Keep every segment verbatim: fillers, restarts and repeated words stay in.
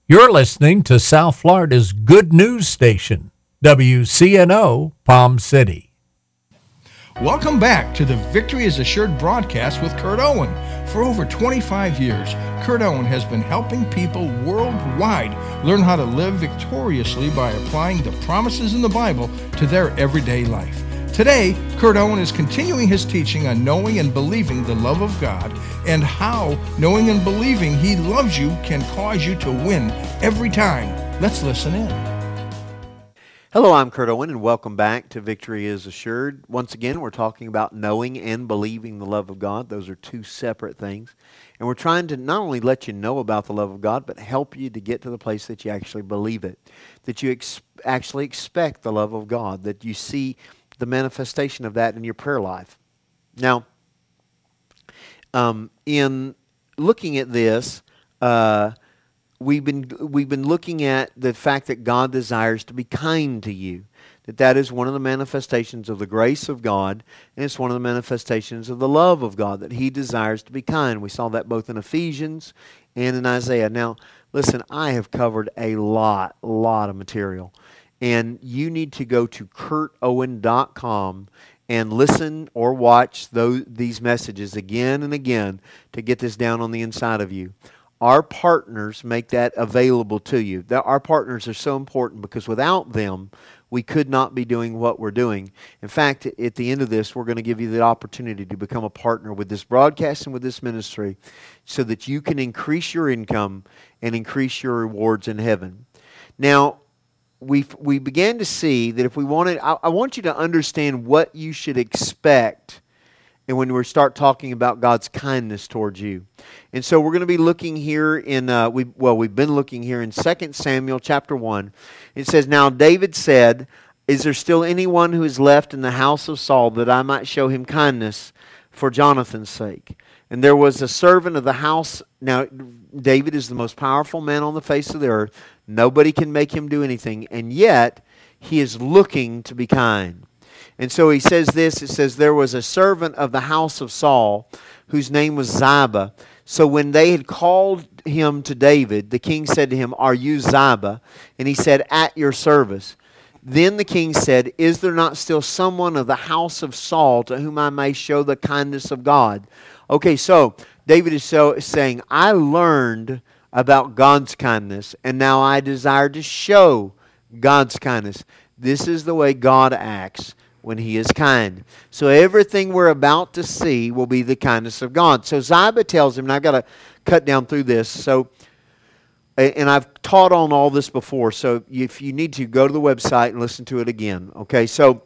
You're listening to South Florida's good news station, W C N O Palm City. Welcome back to the Victory is Assured broadcast with Kurt Owen. For over twenty-five years, Kurt Owen has been helping people worldwide learn how to live victoriously by applying the promises in the Bible to their everyday life. Today, Kurt Owen is continuing his teaching on knowing and believing the love of God and how knowing and believing He loves you can cause you to win every time. Let's listen in. Hello, I'm Kurt Owen, and welcome back to Victory is Assured. Once again, we're talking about knowing and believing the love of God. Those are two separate things. And we're trying to not only let you know about the love of God, but help you to get to the place that you actually believe it, that you ex- actually expect the love of God, that you see the manifestation of that in your prayer life. Now, um, in looking at this, uh, we've been we've been looking at the fact that God desires to be kind to you. That that is one of the manifestations of the grace of God, and it's one of the manifestations of the love of God, that He desires to be kind. We saw that both in Ephesians and in Isaiah. Now, listen, I have covered a lot, lot of material. And you need to go to kurt owen dot com and listen or watch those, these messages again and again to get this down on the inside of you. Our partners make that available to you. Our partners are so important because without them, we could not be doing what we're doing. In fact, at the end of this, we're going to give you the opportunity to become a partner with this broadcast and with this ministry so that you can increase your income and increase your rewards in heaven. Now, we we began to see that if we wanted, I, I want you to understand what you should expect and when we start talking about God's kindness towards you. And so we're going to be looking here in, uh, we well, we've been looking here in Second Samuel chapter one. It says, "Now David said, is there still anyone who is left in the house of Saul that I might show him kindness for Jonathan's sake? And there was a servant of the house." Now, David is the most powerful man on the face of the earth. Nobody can make him do anything. And yet, he is looking to be kind. And so he says this. It says, "There was a servant of the house of Saul whose name was Ziba. So when they had called him to David, the king said to him, 'Are you Ziba?' And he said, 'At your service.' Then the king said, 'Is there not still someone of the house of Saul to whom I may show the kindness of God?'" Okay, so David is so, saying, I learned about God's kindness, and now I desire to show God's kindness. This is the way God acts when He is kind. So everything we're about to see will be the kindness of God. So Ziba tells him, and I've got to cut down through this, so and I've taught on all this before, so if you need to, go to the website and listen to it again. Okay, so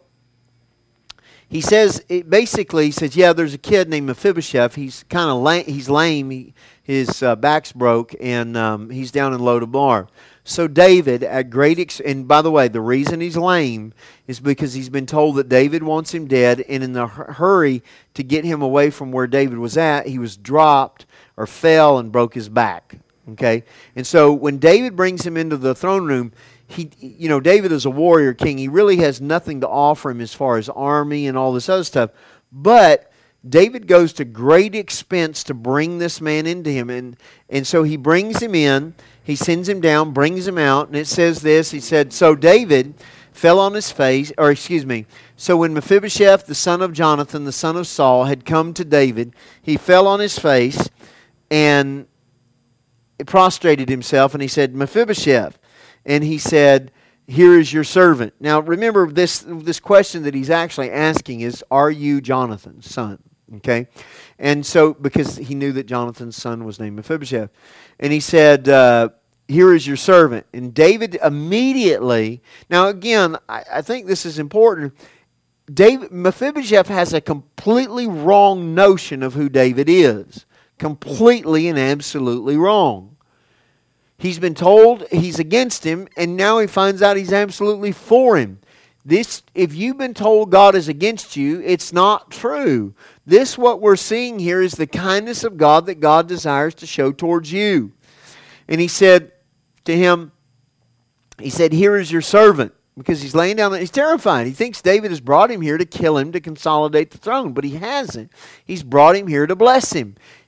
he says, it basically, he says, yeah, there's a kid named Mephibosheth. He's kind of lame. He's lame. He, his uh, back's broke, and um, he's down in Lodabar. So David, at great, ex- and by the way, the reason he's lame is because he's been told that David wants him dead, and in the hu- hurry to get him away from where David was at, he was dropped or fell and broke his back. Okay, and so when David brings him into the throne room, he, you know, David is a warrior king. He really has nothing to offer him as far as army and all this other stuff. But David goes to great expense to bring this man into him, and and so he brings him in. He sends him down, brings him out, and it says this. He said, so David fell on his face, or excuse me. So when Mephibosheth, the son of Jonathan, the son of Saul, had come to David, he fell on his face and prostrated himself, and he said, Mephibosheth. And he said, here is your servant. Now remember, this this question that he's actually asking is, are you Jonathan's son? Okay? And so, because he knew that Jonathan's son was named Mephibosheth. And he said, uh, here is your servant. And David immediately, now again, I, I think this is important. David, Mephibosheth has a completely wrong notion of who David is. Completely and absolutely wrong. He's been told he's against him, and now he finds out he's absolutely for him. This, if you've been told God is against you, it's not true. This, what we're seeing here, is the kindness of God that God desires to show towards you. And he said to him, he said, here is your servant. Because he's laying down, he's terrified. He thinks David has brought him here to kill him, to consolidate the throne. But he hasn't. He's brought him here to bless him.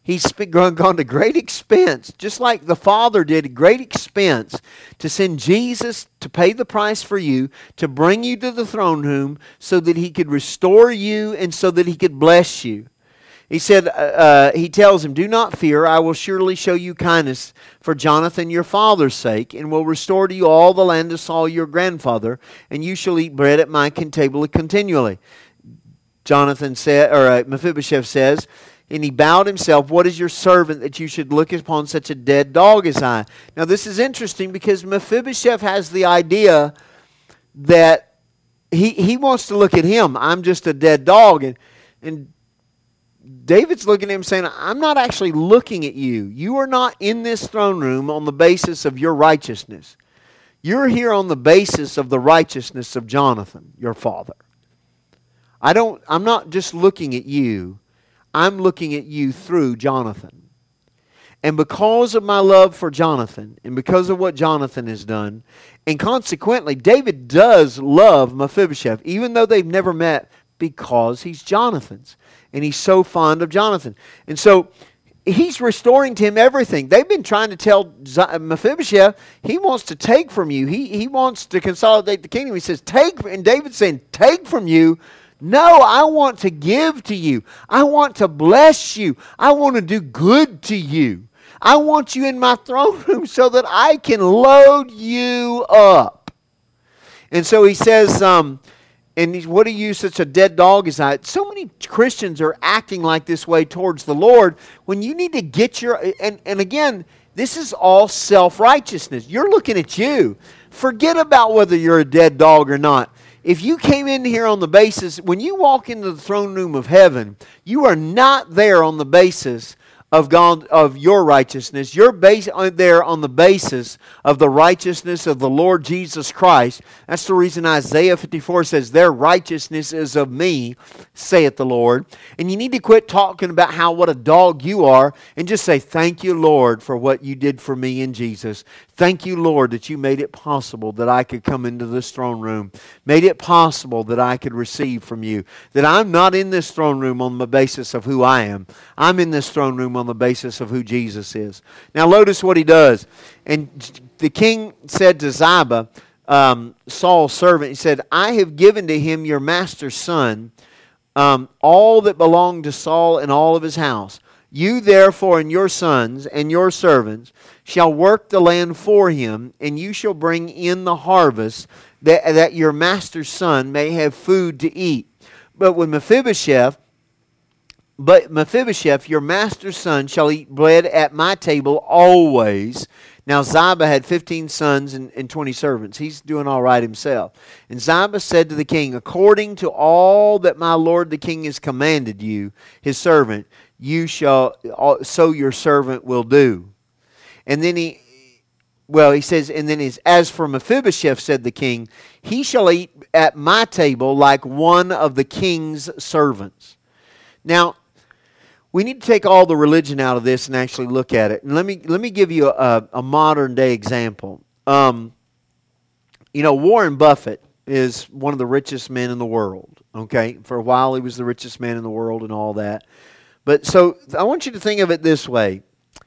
He's sp- gone, gone to great expense, just like the Father did, great expense to send Jesus to pay the price for you, to bring you to the throne room so that He could restore you and so that He could bless you. He said, uh, uh, He tells him, do not fear, I will surely show you kindness for Jonathan your father's sake, and will restore to you all the land of Saul your grandfather, and you shall eat bread at my table continually. Jonathan said, or uh, Mephibosheth says, and he bowed himself, what is your servant that you should look upon such a dead dog as I? Now this is interesting because Mephibosheth has the idea that he, he wants to look at him. I'm just a dead dog. And, and David's looking at him saying, I'm not actually looking at you. You are not in this throne room on the basis of your righteousness. You're here on the basis of the righteousness of Jonathan, your father. I don't, I'm not just looking at you. I'm looking at you through Jonathan. And because of my love for Jonathan, and because of what Jonathan has done, and consequently, David does love Mephibosheth, even though they've never met, because he's Jonathan's. And he's so fond of Jonathan. And so, he's restoring to him everything. They've been trying to tell Mephibosheth, he wants to take from you. He, he wants to consolidate the kingdom. He says, take, and David's saying, take from you. No, I want to give to you. I want to bless you. I want to do good to you. I want you in my throne room so that I can load you up. And so he says, um, and he's, what are you, such a dead dog as I? So many Christians are acting like this way towards the Lord when you need to get your, and, and again, this is all self-righteousness. You're looking at you. Forget about whether you're a dead dog or not. If you came in here on the basis, when you walk into the throne room of heaven, you are not there on the basis of God, of your righteousness. You're base, there on the basis of the righteousness of the Lord Jesus Christ. That's the reason Isaiah fifty-four says, their righteousness is of me, saith the Lord. And you need to quit talking about how what a dog you are and just say, thank you, Lord, for what you did for me in Jesus. Thank you, Lord, that you made it possible that I could come into this throne room. Made it possible that I could receive from you. That I'm not in this throne room on the basis of who I am. I'm in this throne room on the basis of who Jesus is. Now notice what he does. And the king said to Ziba, um, Saul's servant, he said, I have given to him your master's son, um, all that belonged to Saul and all of his house. You therefore and your sons and your servants shall work the land for him, and you shall bring in the harvest, that, that your master's son may have food to eat. But when Mephibosheth, but Mephibosheth, your master's son, shall eat bread at my table always. Now Ziba had fifteen sons and, and twenty servants. He's doing all right himself. And Ziba said to the king, according to all that my lord the king has commanded you, his servant, you shall, so your servant will do. And then he, well, he says, and then he's, as for Mephibosheth, said the king, he shall eat at my table like one of the king's servants. Now, we need to take all the religion out of this and actually look at it. And let me let me give you a, a modern day example. Um, you know, Warren Buffett is one of the richest men in the world. Okay, for a while he was the richest man in the world and all that. But so I want you to think of it this way.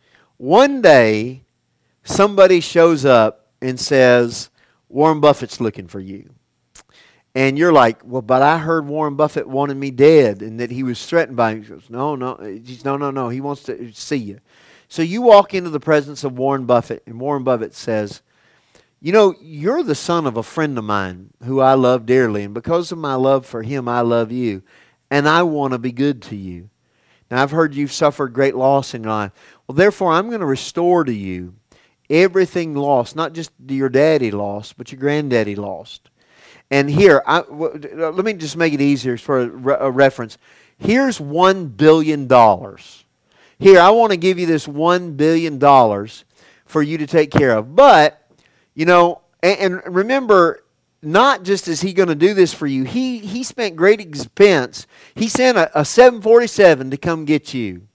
One day, somebody shows up and says, Warren Buffett's looking for you. And you're like, well, but I heard Warren Buffett wanted me dead and that he was threatened by me. He goes, no, no, he's, no, no, no. He wants to see you. So you walk into the presence of Warren Buffett, and Warren Buffett says, you know, you're the son of a friend of mine who I love dearly, and because of my love for him, I love you, and I want to be good to you. Now, I've heard you've suffered great loss in your life. Well, therefore, I'm going to restore to you everything lost, not just your daddy lost, but your granddaddy lost. And here, I, w- let me just make it easier for a, re- a reference. Here's one billion dollars. Here, I want to give you this one billion dollars for you to take care of. But, you know, and, and remember, not just is he going to do this for you, he, he spent great expense. He sent a, a seven forty-seven to come get you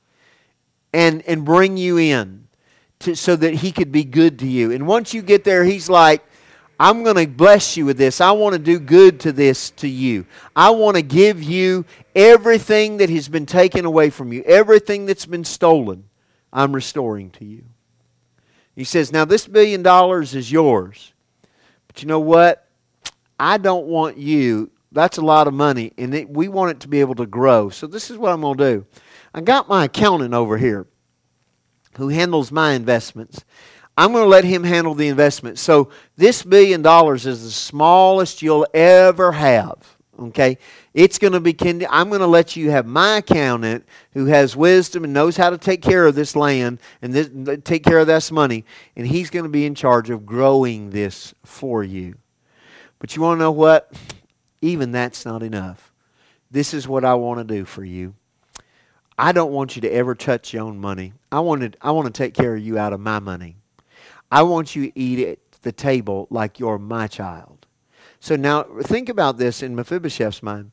and, and bring you in to, so that he could be good to you. And once you get there, he's like, I'm going to bless you with this. I want to do good to this to you. I want to give you Everything that has been taken away from you, everything that's been stolen, I'm restoring to you. He says, now this billion dollars is yours. But you know what? I don't want you, that's a lot of money, and it, we want it to be able to grow. So this is what I'm going to do. I got my accountant over here who handles my investments. I'm going to let him handle the investment. So this billion dollars is the smallest you'll ever have. Okay? It's going to be, I'm going to let you have my accountant who has wisdom and knows how to take care of this land and this, take care of this money. And he's going to be in charge of growing this for you. But you want to know what? Even that's not enough. This is what I want to do for you. I don't want you to ever touch your own money. I want to, I want to take care of you out of my money. I want you to eat at the table like you're my child. So now think about this in Mephibosheth's mind.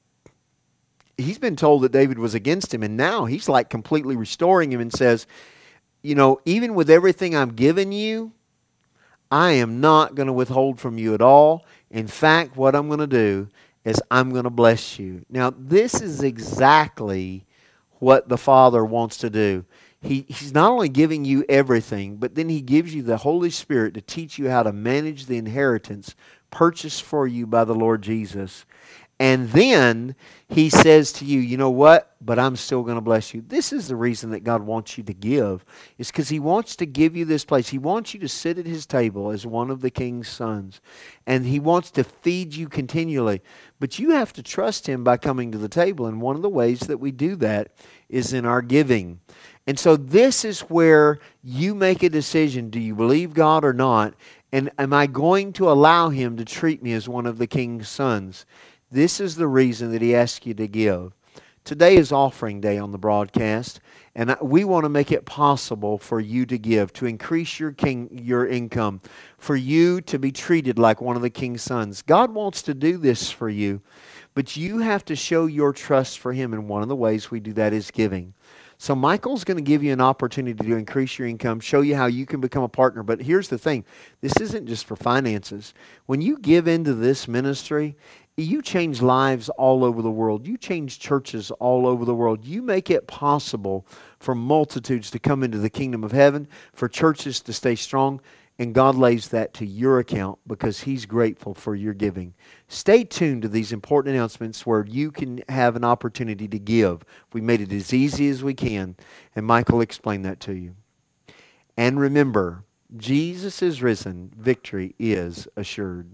He's been told that David was against him, and now he's like completely restoring him and says, you know, even with everything I'm giving you, I am not going to withhold from you at all. In fact, what I'm going to do is I'm going to bless you. Now, this is exactly what the Father wants to do. He, he's not only giving you everything, but then He gives you the Holy Spirit to teach you how to manage the inheritance purchased for you by the Lord Jesus. And then He says to you, you know what? But I'm still going to bless you. This is the reason that God wants you to give. It's because He wants to give you this place. He wants you to sit at His table as one of the King's sons. And He wants to feed you continually. But you have to trust Him by coming to the table. And one of the ways that we do that is in our giving. And so this is where you make a decision. Do you believe God or not? And am I going to allow Him to treat me as one of the King's sons? This is the reason that He asks you to give. Today is offering day on the broadcast, and we want to make it possible for you to give, to increase your king, your income, for you to be treated like one of the King's sons. God wants to do this for you, but you have to show your trust for Him, and one of the ways we do that is giving. So Michael's going to give you an opportunity to increase your income, show you how you can become a partner. But here's the thing. This isn't just for finances. When you give into this ministry, you change lives all over the world. You change churches all over the world. You make it possible for multitudes to come into the kingdom of heaven, for churches to stay strong, and God lays that to your account because He's grateful for your giving. Stay tuned to these important announcements where you can have an opportunity to give. We made it as easy as we can, and Michael will explain that to you. And remember, Jesus is risen. Victory is assured.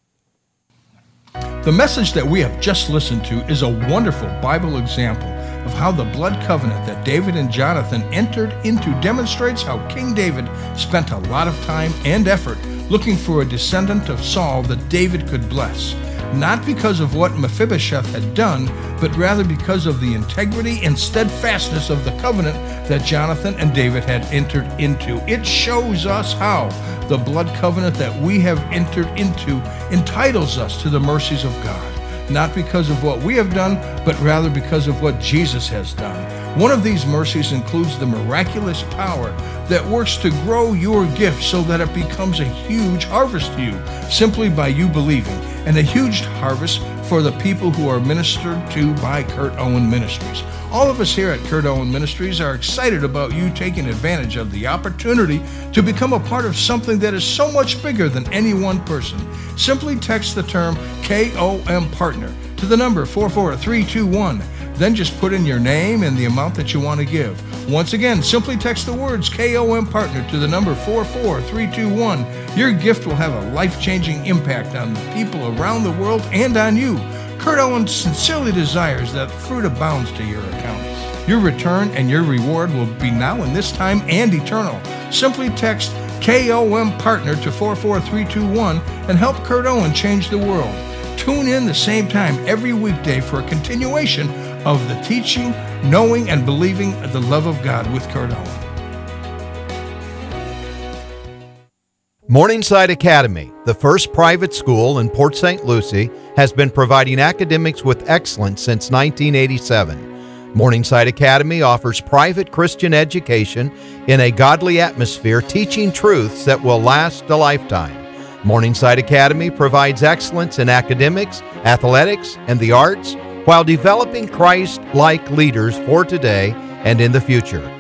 The message that we have just listened to is a wonderful Bible example of how the blood covenant that David and Jonathan entered into demonstrates how King David spent a lot of time and effort looking for a descendant of Saul that David could bless, not because of what Mephibosheth had done, but rather because of the integrity and steadfastness of the covenant that Jonathan and David had entered into. It shows us how the blood covenant that we have entered into entitles us to the mercies of God, not because of what we have done, but rather because of what Jesus has done. One of these mercies includes the miraculous power that works to grow your gift so that it becomes a huge harvest to you, simply by you believing, and a huge harvest for the people who are ministered to by Kurt Owen Ministries. All of us here at Kurt Owen Ministries are excited about you taking advantage of the opportunity to become a part of something that is so much bigger than any one person. Simply text the term K O M Partner to the number four four three two one. Then just put in your name and the amount that you want to give. Once again, simply text the words K O M Partner to the number four four three two one. Your gift will have a life-changing impact on the people around the world and on you. Kurt Owen sincerely desires that fruit abounds to your account. Your return and your reward will be now in this time and eternal. Simply text K O M Partner to four four three two one and help Kurt Owen change the world. Tune in the same time every weekday for a continuation of the teaching, knowing, and believing the love of God with Kurt Owen. Morningside Academy, the first private school in Port Saint Lucie, has been providing academics with excellence since nineteen eighty-seven. Morningside Academy offers private Christian education in a godly atmosphere, teaching truths that will last a lifetime. Morningside Academy provides excellence in academics, athletics, and the arts, while developing Christ-like leaders for today and in the future.